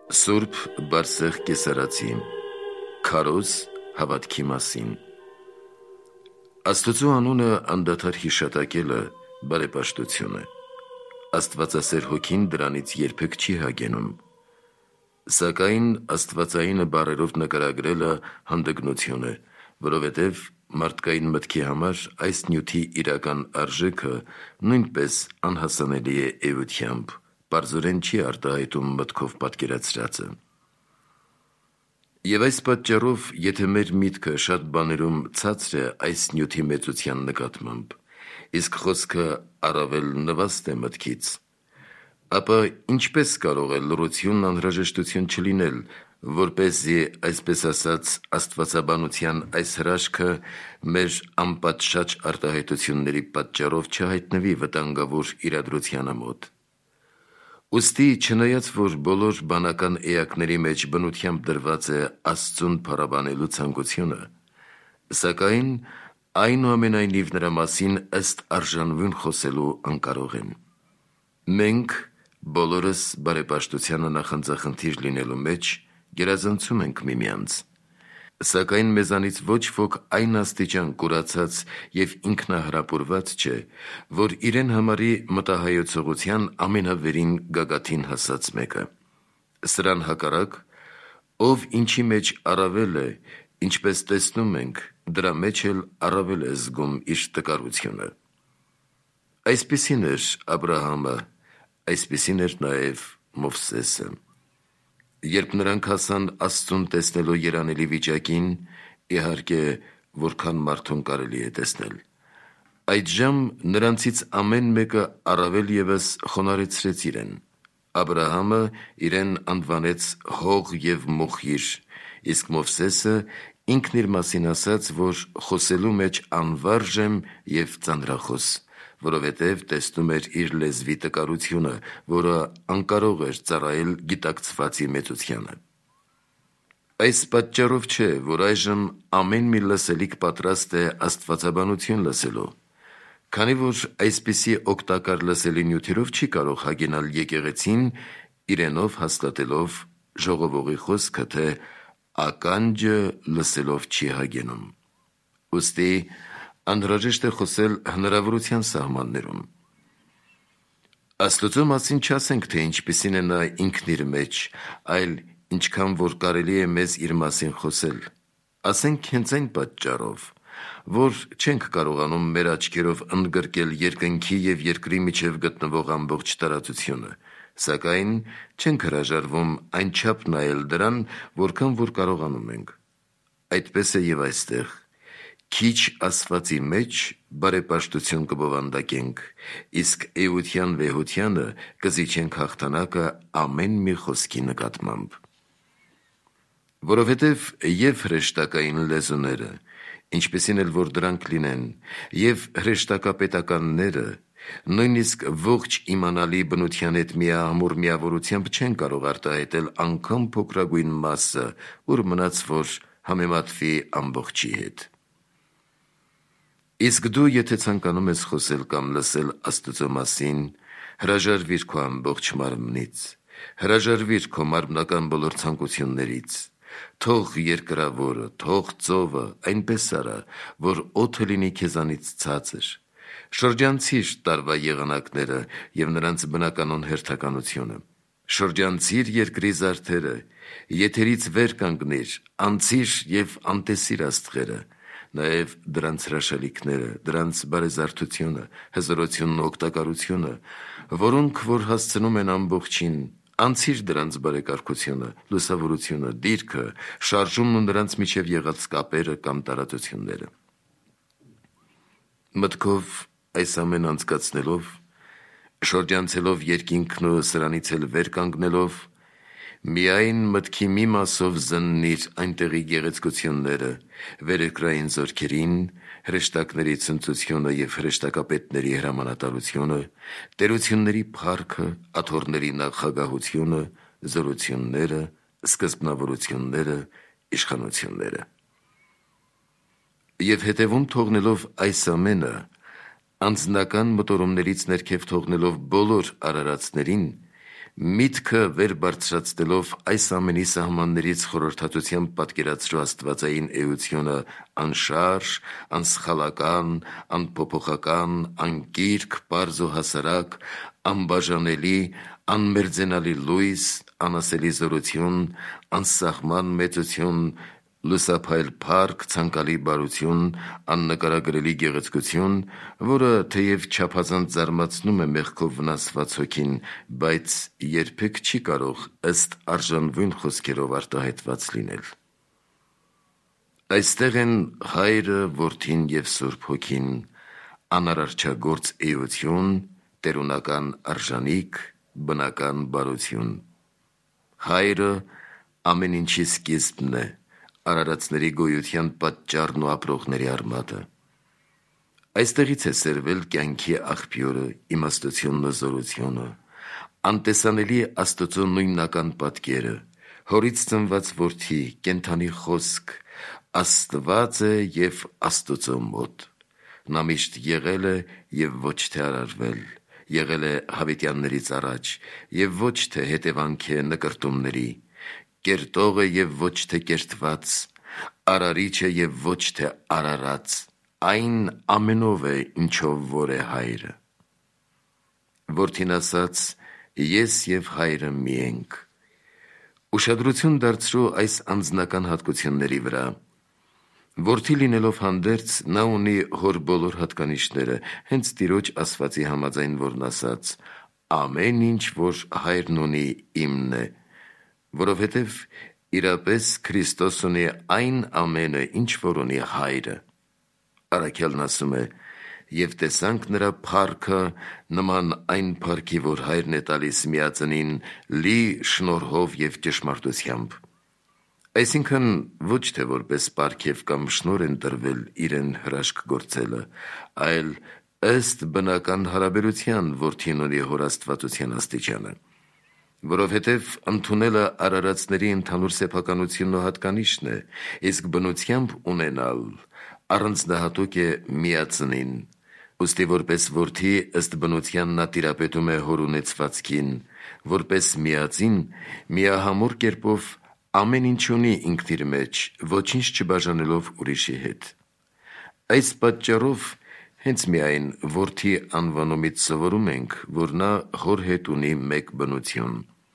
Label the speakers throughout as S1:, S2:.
S1: Սուրբ Բարսեղ Կեսարացի Քարոզ հավատքի մասին Աստծո անունը անդադար հիշատակելը բարեպաշտություն է։ Աստվածասեր հոգին դրանից երբեք չի հագենում, սակայն աստվածայինը բառերով նկարագրելը հանդգնություն է, որովհետև մարդկային մտքի համար այս նյութի իրական արժեքը նույնպես անհասանելի է էությամբ, պարզորեն չի արտահայտում մտքով պատկերացրածը։ Եվ այս պատճառով, եթե մեր միտքը շատ բաներում ցածր է այս նյութի մեծության նկատմամբ, իսկ խոսքը առավել նվաստ է մտքից, ապա ինչպես կարող է լռությունն անհրաժեշտություն չլինել, որպեսզի, այսպես ասած, աստվածաբանության այս հրաշքը մեր անպատշաճ արտահայտությունների պատճառով չհայտնվի վտանգավոր իրադրությանը մոտ։ Ուստի, չնայած որ բոլոր բանական էակների մեջ բնությամբ դրված է Աստծուն փառաբանելու ցանկությունը, սակայն այնուամենայնիվ նրա մասին ըստ արժանվուն խոսելու անկարող են։ Մենք բոլորս բարեպաշտությանը նախանձախնդիր լինելու մեջ գերազանցում ենք միմյանց, սակայն մեզանից ոչ ոք այն աստիճան կուրացած և ինքնահրապուրված չէ, որ իրեն համարի մտահայեցողության ամենավերին գագաթին հասած մեկը։ Սրան հակառակ, ով ինչի մեջ առավել է, ինչպես տեսնում ենք, դրա մեջ էլ առավել է զգում իր տկարությունը։ Այսպիսին էր Աբրահամը, այսպիսին էր նաև Մովսեսը։ Երբ նրանք հասան Աստծուն տեսնելու երանելի վիճակին, իհարկե, որքան մարդուն կարելի է տեսնել, այդժամ նրանցից ամեն մեկը առավել ևս խոնարհեցրեց իրեն։ Աբրահամը իրեն անվանեց հող և մոխիր, իսկ Մովսեսը ինքն իր մասին ասաց, որ խոսելու մեջ անվարժ եմ և ծանրախոս, որովհետև տեսնում էր իր լեզվի տկարությունը, որը անկարող էր ծառայել գիտակցվածի մեծությանը։ Այս պատճառով չէ, որ այժմ ամեն մի լսելիք պատրաստ է աստվածաբանություն լսելու, քանի որ այսպիսի օգտակար լսելի նյութերով չի կարող հագենալ եկեղեցին, իրենով հաստատելով ժողովողի խոսքը, թե ականջը լսելով չի հագենում։ Ուստի անհրաժեշտ է խոսել հնարավորության սահմաններում։ Աստծո մասին չասենք, թե ինչպիսին է նա ինքն իր մեջ, այլ ինչքան որ կարելի է մեզ իր մասին խոսել, ասենք հենց այն պատճառով, որ չենք կարողանում մեր աչքերով ընդգրկել երկնքի և երկրի միջև գտնվող ամբողջ տարածությունը, սակայն չենք հրաժարվում այնչափ նայել դրան, որքան որ կարողանում ենք։ Այդպես է և այստեղ, քիչ ասվածի մեջ բարեպաշտություն կբովանդակենք, իսկ էության վեհությանը կզիջենք հաղթանակը ամեն մի խոսքի նկատմամբ։ Որովհետև և հրեշտակային լեզուները, ինչպիսին էլ որ դրանք լինեն, և հրեշտակապետականները, նույնիսկ ողջ իմանալի բնության հետ միահամուռ միավորությամբ չեն կարող արտահայտել անգամ փոքրագույն մասը, ուր մնաց որ համեմատվի ամբողջի հետ։ Իսկ դու, եթե ցանկանում ես խոսել կամ լսել Աստծո մասին, հրաժարվիր քո ամբողջ մարմնից, հրաժարվիր քո մարմնական բոլոր ցանկություններից, թող երկրավորը, թող ծովը այնպես արա, որ օդը լինի քեզանից ցածր, շրջանցիր տարվա եղանակները և նրանց բնականոն հերթականությունը, շրջանցիր երկրի զարդերը, եթերից վեր կանգնիր, անցիր և անտեսիր աստղերը, նաև դրանց հրաշալիքները, դրանց բարեզարդությունը, հզորությունն ու օգտակարությունը, որոնք որ հասցնում են ամբողջին, անցիր դրանց բարեկարգությունը, լուսավորությունը, դիրքը, շարժումն ու նրանց միջև եղած կապերը կամ տարածությունները։ Մտքով այս ամեն անցկացնելով, շրջանցելով երկինքն ու սրանից էլ վեր կանգնելով, միայն մտքի մի մասով զննիր այնտեղի գեղեցկությունները, վերերկրային զորքերին, հրեշտակների ցնծությունը և հրեշտակապետների հրամանատարությունը, տերությունների փառքը, աթոռների նախագահությունը, զորությունները, սկզբնավորությունները, իշխանությունները։ Եվ հետևում թողնելով այս ամենը, անձնական մտորումներից ներքև թողնելով բոլոր արարածներին, Միտքը վեր բարձրացնելով այս ամենի սահմաններից խորհրդատությամբ պատկերացրու աստվածային էությունը անշարժ, անսխալական, անփոփոխական, անկիրք, պարզ ու հասարակ, անբաժանելի, անմերձենալի լույս, անասելի զորություն, անսահման մեծություն, լուսափայլ փառք, ցանկալի բարություն, աննկարագրելի գեղեցկություն, որը թեև չափազանց զարմացնում է մեղքով վնասված հոգին, բայց երբեք չի կարող ըստ արժանվույն խոսքերով արտահայտված լինել։ Այստեղ են Հայրը, Որդին և Սուրբ Հոգին, անարարչագործ էություն, տերունական արժանիք, բնական բարություն։ Հայրը ամեն ինչի սկիզբն է, արարածների գոյության պատճառն ու ապրողների արմատը։ Այստեղից է սերվել կյանքի աղբյուրը, իմաստությունն ու զորությունը, անտեսանելի Աստծո նույնական պատկերը, հորից ծնված որդի, կենդանի խոսք, Աստված է և Աստծո մոտ։ Նա միշտ եղել է և ոչ թե արարվել, եղել է հավիտյաններից առաջ և ոչ թե հետևանք է նկրտումների, կերտող է և ոչ թե կերտված, արարիչ է և ոչ թե արարած, այն ամենով է, ինչով որ է Հայրը։ Որդին ասաց. «Ես և Հայրը մի ենք»։ Ուշադրություն դարձրու այս անձնական հատկությունների վրա։ Որդի լինելով հանդերձ, նա ունի հոր բոլոր հատկանիշները, հենց Տիրոջ ասվածի համաձայն, որն ասաց. «Ամեն ինչ, որ Հայրն ունի, իմն է», որովհետև իրապես Քրիստոս ունի այն ամենը, ինչ որ ունի Հայրը։ Առաքյալն ասում է. «Եվ տեսանք նրա փառքը, նման այն փառքի, որ Հայրն է տալիս միածնին, լի շնորհով և ճշմարտությամբ»։ Այսինքն ոչ թե որպես պարգև կամ շնորհ են տրվել իրեն հրաշք գործելը, այլ ըստ բնական հարաբերության որդին ունի հոր աստվածության աստիճանը։ Որովհետև ընդունելը արարածների ընդհանուր սեփականությունն ու հատկանիշն է, իսկ բնությամբ ունենալ առանձնահատուկ է միածնին։ Ուստի որպես որդի ըստ բնության նա տիրապետում է հոր ունեցվածքին, որպես միածին միահամուռ կերպով ամեն ինչ ունի ինքն իր մեջ, ոչինչ չբաժանելով ուրիշի հետ։ Այս պատճառով հենց միայն որդի անվանումից սովորում ենք, որ նա հոր հետ ունի մեկ բնություն։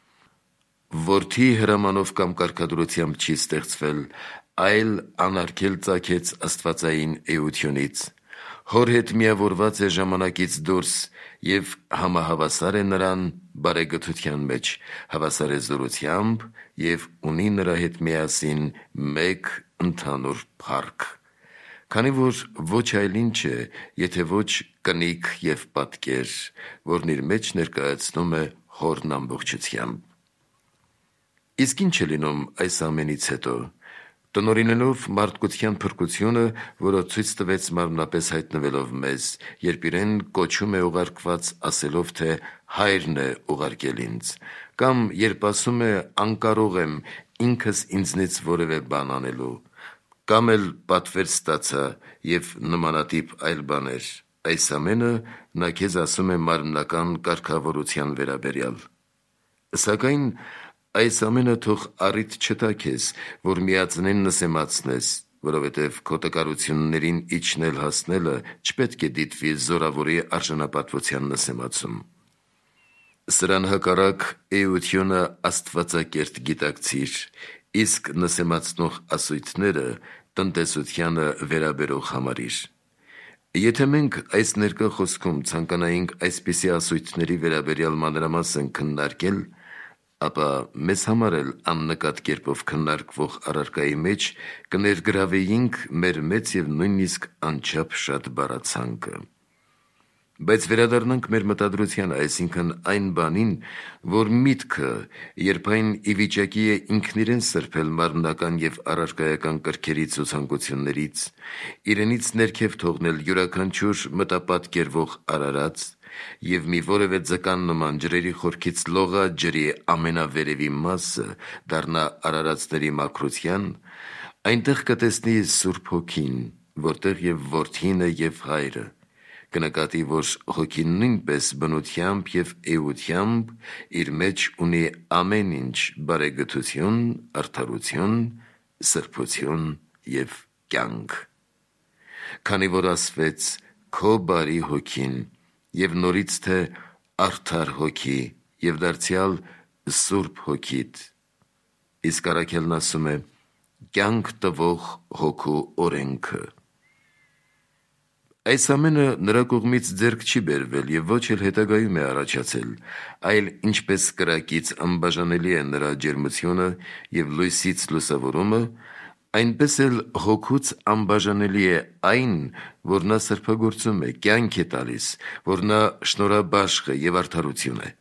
S1: Որդի հրամանով կամ կարգադրությամբ չի ստեղծվել, այլ անարգել ծագեց աստվածային էությունից, հոր հետ միավորված է ժամանակից դուրս և համահավասար է նրան բարեգթության մեջ, հավասար է զորությամբ և ունի նրա հետ միասին մեկ ընդհանուր փառք, քանի որ ոչ այլ ինչ է, եթե ոչ կնիկ և պատկեր, որն իր մեջ ներկայացնում է հորն ամբողջությամբ։ Իսկ ինչ է լինում այս ամենից հետո։ Տնօրինելով մարդկության փրկությունը, որը ցույց տվեց մարմնապես հայտնվելով մեզ, երբ իրեն կոչում է ուղարկված ասելով, թե Հայրն է ուղարկել ինձ, կամ երբ ասում է անկարող եմ ինքս ինձնից որևէ բան անելու, կամ էլ պատվեր ստացա և նմանատիպ այլ բաներ, այս ամենը նա քեզ ասում է մարմնական կարգավորության վերաբերյալ։ Սակայն այս ամենը թող առիթ չտա քեզ, որ միածնին նսեմացնես, որովհետև քո տկարություններին իջնել հասնելը չպետք է դիտվի զորավորի արժանապատվության նսեմացում։ Սրան հակառակ էությունը աստվածակերտ գիտակցիր, իսկ նսեմացնող ասույթները տնտեսությանը վերաբերող համարիր։ Եթե մենք այս ներկա խոսքում ցանկանայինք այսպիսի ասույթների վերաբերյալ մանրամասն քննարկել, ապա մեզ համար էլ աննկատ կերպով քննարկվող առարկայի մեջ կներգրավեինք մեր մեծ և նույնիսկ անչափ շատ բառացանկը։ Բայց վերադառնանք մեր մտադրությանը, այսինքն այն բանին, որ միտքը, երբ այն ի վիճակի է ինքն իրեն սրբել մարմնական և առարկայական կրքերից ու ցանկություններից, իրենից ներքև թողնել յուրաքանչյուր մտապատկերվող արարած և մի որևէ ձկան նման ջրերի խորքից լողա ջրի ամենավերևի մասը դառնա արարածների մաքրության, այնտեղ կտեսնի Սուրբ Հոգին, որտեղ և Որդին է և Հայրը, կնկատի, որ հոգին նույնպես բնությամբ և էությամբ իր մեջ ունի ամեն ինչ բարեգթություն, արդարություն, սրբություն և կյանք։ Քանի որ ասվեց քո բարի հոգին և նորից թե արդար հոգի և դարձյալ սուրբ հոգիդ, իսկ առաքելն ասում է կյանք տվող հոգու օրենքը։ Այս ամենը նրա կողմից ձեռք չի բերվել և ոչ էլ հետագայում է առաջացել, այլ ինչպես կրակից անբաժանելի է նրա ջերմությունը և լույսից լուսավորումը, այնպես էլ հոգուց անբաժանելի է այն, որ նա սրբագործում է, կյանք է տալիս, որ նա շնորհաբաշխ է և արդարություն է։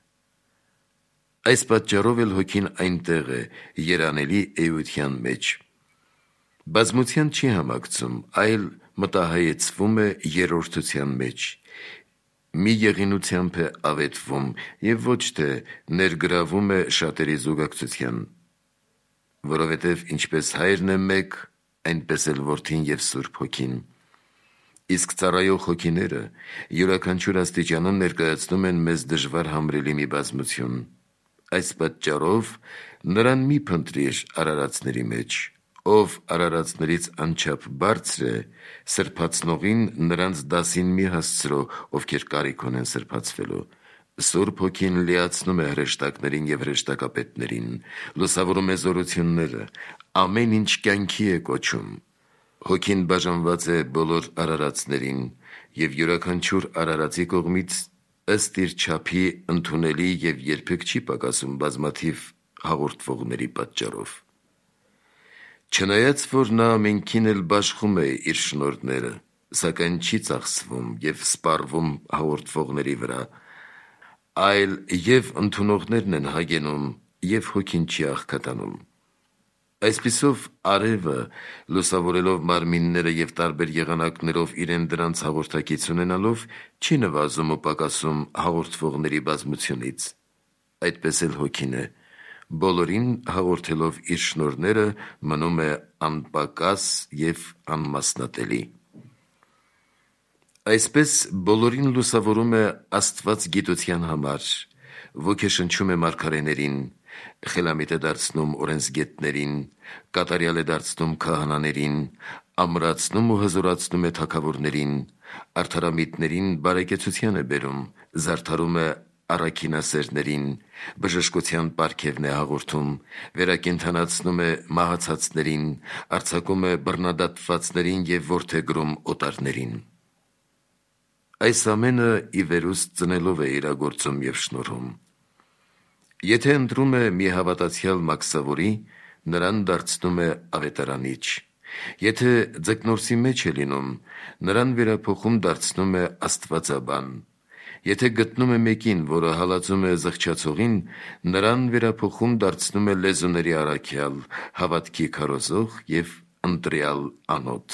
S1: Այս պատճառով էլ հոգին այնտեղ է, երանելի էության մեջ։ Բազմության չի համակցում, այլ մտահայեցվում է երրորդության մեջ, մի եղինությամբ է ավետվում և ոչ թե ներգրավում է շատերի զուգակցության, որովհետև ինչպես հայրն է մեկ, այնպես էլ որդին և Սուրբ Հոգին։ Իսկ ծառայող հոգիները յուրաքանչյուր աստիճանում ներկայացնում են մեզ դժվար համրելի մի բազմություն։ Այս պատճառով նրան մի փնտրիր արարածների մեջ, ով արարածներից անչափ բարձր է, սրբացնողին նրանց դասին մի հասցրո, ովքեր կարիք ունեն սրբացվելու։ Սուրբ Հոգին լիացնում է հրեշտակներին և հրեշտակապետներին, լուսավորում է զորությունները, ամեն ինչ կյանքի է կոչում։ Հոգին բաժանված է բոլոր արարածներին և յուրաքանչյուր արարածի կողմից ըստ իր չափի ընդունելի և երբեք չի պակասում բազմաթիվ հաղորդվողների պատճառով։ Չնայած որ նա ամենքին էլ բաշխում է իր շնորհները, սակայն չի ծախսվում և սպառվում հաղորդվողների վրա, այլ և ընդունողներն են հագենում, և հոգին չի աղքատանում։ Այսպիսով արևը, լուսավորելով մարմինները և տարբեր եղանակներով իրեն դրանց հաղորդակից ունենալով, չի նվազում ու պակասում հաղորդվողների բազմությունից։ Այդպես էլ հոգին է, բոլորին հաղորդելով իր շնորհները, մնում է անպակաս և անմասնատելի։ Այսպես բոլորին լուսավորում է Աստված գիտության համար, ոգեշնչում է մարգարեներին, խելամիտ է դարձնում օրենսգետներին, կատարյալ է դարձնում քահանաներին, ամրացնում ու հզորացնում է թագավորներին, արդարամիտներին բարեկեցության է բերում, զարդարում է առաքինասերներին, բժշկության պարգևն է հաղորդում, վերակենդանացնում է մահացածներին, արձակում է բռնադատվածներին և որդեգրում օտարներին։ Այս ամենը ի վերուստ ծնելով է իրագործում և շնորհում։ Եթե ընտրում է մի հավատացյալ մաքսավորի, նրան դարձնում է ավետարանիչ։ Եթե ձկնորսի մեջ է լինում, նրան վերափոխում դարձնում է աստվածաբան։ Եթե գտնում է մեկին, որը հալածում է զղջացողին, նրան վերափոխում դարձնում է լեզուների առաքյալ, հավատքի քարոզող և ընտրյալ անոթ։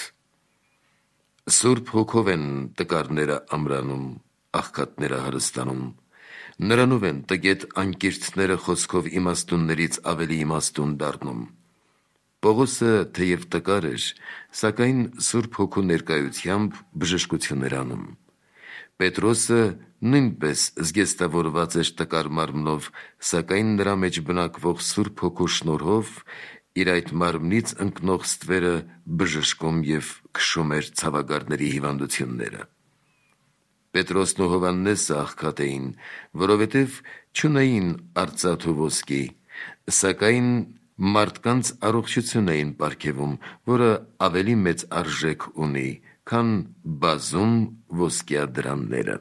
S1: Սուրբ Հոգով են տկարները ամրանում, աղքատները հարստանում, նրանով են տգետ անկիրթները խոսքով իմաստուններից ավելի իմաստուն դառնում։ Պողոսը թեև տկար էր, սակայն Սուրբ Հոգու ներկայությամբ բժշկություն էր անում։ Պետրոսը նույնպես զգեստավորված էր տկար մարմնով, սակայն նրա մեջ բնակվող Սուրբ Հոգու շնորհով իր այդ մարմնից ընկնող ստվերը բժշկում և քշում էր ցավագարների հիվանդությունները։ Պետրոսն ու Հովհաննեսը աղքատ էին, որովհետև չունեին արծաթ ու ոսկի, սակայն մարդկանց առողջություն էին պարգևում, որը ավելի մեծ արժեք ունի, քան բազում ոսկիադրամները։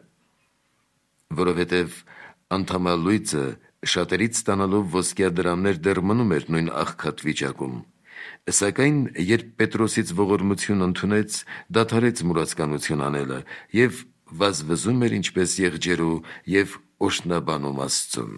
S1: Որովհետև անդամալույծը շատերից ստանալով ոսկիադրամներ դեռ մնում էր նույն աղքատ վիճակում, սակայն երբ Պետրոսից ողորմություն ընդունեց, դադարեց մուրացկանություն անելը և վազվզում էր ինչպես եղջերու և օրհնաբանում Աստծուն։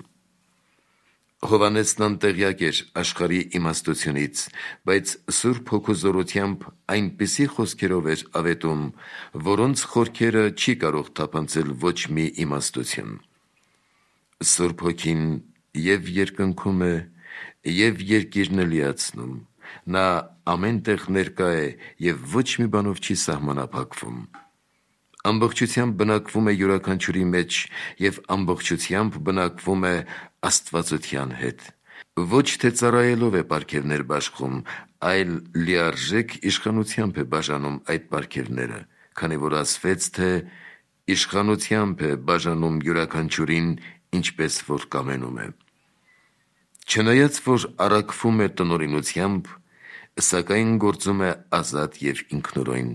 S1: Հովհաննեսն անտեղյակ էր աշխարհի իմաստությունից, բայց Սուրբ Հոգու զորությամբ այնպիսի խոսքերով էր ավետում, որոնց խորքերը չի կարող թափանցել ոչ մի իմաստություն։ Սուրբ Հոգին և երկնքում է, և երկիրն է լիացնում, նա ամեն տեղ ներկա է և ոչ մի բանով չի սահմանափակվում։ ամբողջությամբ բնակվում է յուրաքանչյուրի մեջ և ամբողջությամբ բնակվում է աստվածության հետ։ Ոչ թե ծառայելով է պարգևներ բաշխում, այլ լիարժեք իշխանությամբ է բաժանում այդ պարգևները, քանի որ ասվեց, թե իշխանությամբ է բաժանում յուրաքանչյուրին, ինչպես որ կամենում է։ Չնայած որ առաքվում է տնօրինությամբ, սակայն գործում է ազատ և ինքնուրույն։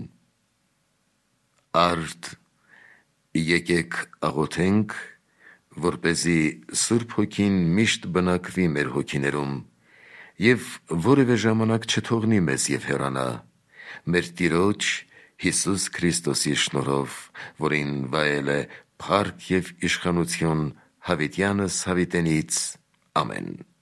S1: Արդ, եկեք աղոթենք, որպեսզի Սուրբ Հոգին միշտ բնակվի մեր հոգիներում և որևէ ժամանակ չթողնի մեզ և հեռանա, մեր Տիրոջ Հիսուս Քրիստոսի շնորհով, որին վայել է փառք և իշխանություն հավիտյանս հավիտենից։ Ամեն։